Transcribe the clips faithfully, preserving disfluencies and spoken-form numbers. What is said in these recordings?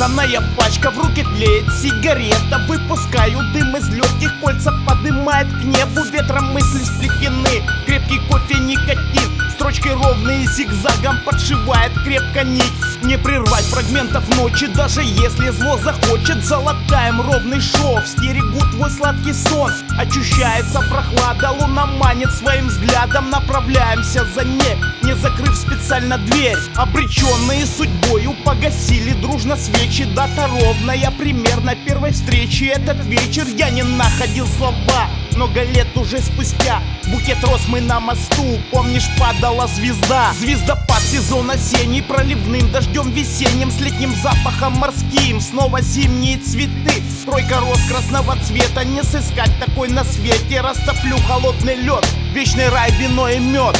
Обрезанная пачка, в руке тлеет сигарета. Выпускаю дым из легких, кольца поднимает к небу. Ветром мысли сплетены, крепкий кофе, никотин. Строчки ровные зигзагом подшивает крепко нить. Не прервать фрагментов ночи, даже если зло захочет. Золотаем ровный шов, стерегут твой сладкий сон. Ощущается прохлада, луна манит своим взглядом. Направляемся за ней, не закрыв специально дверь. Обреченные судьбою погасили дружно свечи. Дата ровная, примерно первой встречи. Этот вечер я не находил слова. Много лет уже спустя букет роз мы на мосту. Помнишь, падала звезда. Звездопад, сезон осенний, проливным дождем весенним, с летним запахом морским. Снова зимние цветы, тройка роз красного цвета. Не сыскать такой на свете. Растоплю холодный лед, вечный рай, вино и мед.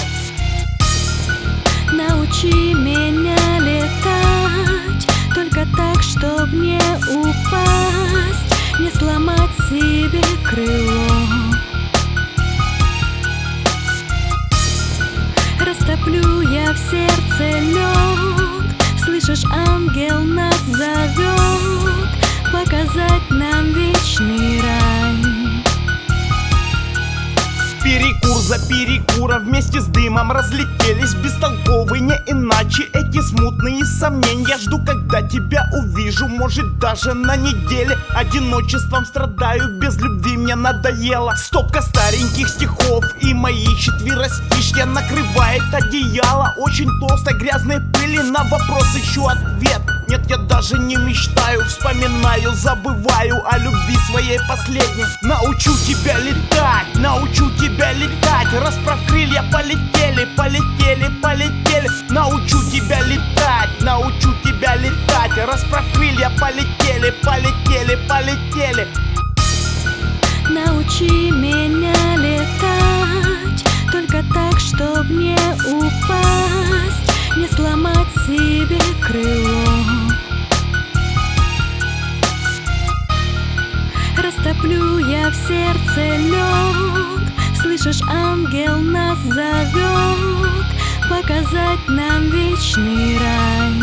Научи меня летать, только так, чтоб не упасть, не сломать себе крыло. Растоплю я в сердце лед, слышишь, ангел нас зовет показать нам вечный рай. Перекур за перекуром вместе с дымом разлетелись бестолковые, не иначе эти смутные сомнения. Жду, когда тебя увижу, может даже на неделе. Одиночеством страдаю, без любви мне надоело. Стопка стареньких стихов и мои четверостишья накрывает одеяло. Очень толстой грязной пыли, на вопрос ищу ответ. Нет, я даже не мечтаю, вспоминаю, забываю о любви своей последней. Научу тебя летать, научу тебя летать. Расправь крылья, полетели, полетели, полетели. Научу тебя летать, научу тебя летать. Расправь крылья, полетели, полетели, полетели. Научи меня летать, только так, чтоб не упасть, не сломать себе крыло. Растоплю я в сердце лед, слышишь, ангел нас зовет показать нам вечный рай.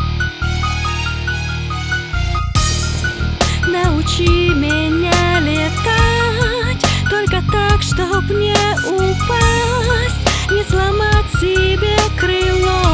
Научи меня летать, только так, чтоб не упасть, не сломать себе крыло.